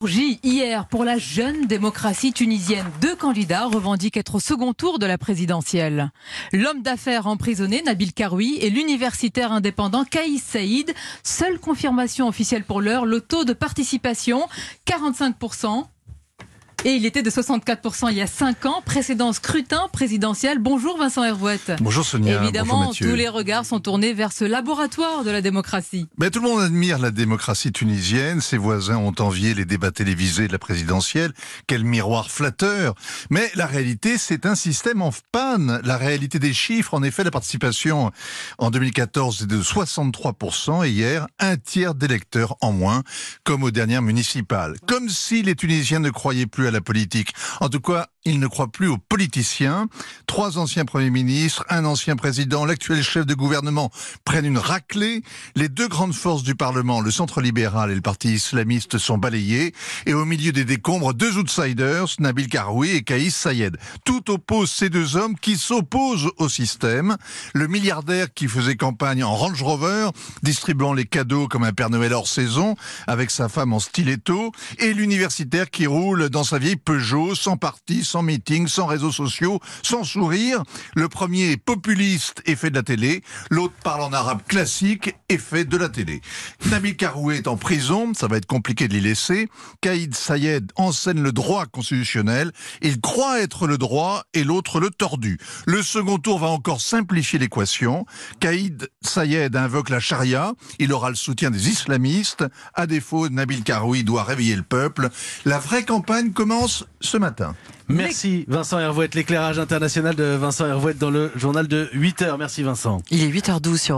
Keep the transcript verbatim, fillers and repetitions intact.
J hier pour la jeune démocratie tunisienne. Deux candidats revendiquent être au second tour de la présidentielle. L'homme d'affaires emprisonné, Nabil Karoui, et l'universitaire indépendant Kaïs Saïed. Seule confirmation officielle pour l'heure, le taux de participation, quarante-cinq pour cent. Et il était de soixante-quatre pour cent il y a cinq ans, précédent scrutin présidentiel. Bonjour Vincent Hervouette. Bonjour Sonia. Évidemment, bonjour tous les regards sont tournés vers ce laboratoire de la démocratie. Mais tout le monde admire la démocratie tunisienne. Ses voisins ont envié les débats télévisés de la présidentielle. Quel miroir flatteur. Mais la réalité, c'est un système en panne. La réalité des chiffres, en effet, la participation en deux mille quatorze est de soixante-trois pour cent et hier, un tiers d'électeurs en moins, comme aux dernières municipales. Comme si les Tunisiens ne croyaient plus à la politique. En tout cas, ils ne croient plus aux politiciens. Trois anciens premiers ministres, un ancien président, l'actuel chef de gouvernement prennent une raclée. Les deux grandes forces du Parlement, le centre libéral et le parti islamiste, sont balayés. Et au milieu des décombres, deux outsiders, Nabil Karoui et Kaïs Saïed. Tout oppose ces deux hommes qui s'opposent au système. Le milliardaire qui faisait campagne en Range Rover, distribuant les cadeaux comme un Père Noël hors saison, avec sa femme en stiletto, et l'universitaire qui roule dans sa vieille Peugeot, sans parti, sans meeting, sans réseaux sociaux, sans sourire. Le premier est populiste et fait de la télé, l'autre parle en arabe classique et fait de la télé. Nabil Karoui est en prison, ça va être compliqué de l'y laisser. Kaïs Saïed enseigne le droit constitutionnel, il croit être le droit et l'autre le tordu. Le second tour va encore simplifier l'équation. Kaïs Saïed invoque la charia, il aura le soutien des islamistes. À défaut, Nabil Karoui doit réveiller le peuple. La vraie campagne commence ce matin. Merci Vincent Hervouette, l'éclairage international de Vincent Hervouette dans le journal de huit heures. Merci Vincent. Il est huit heures douze sur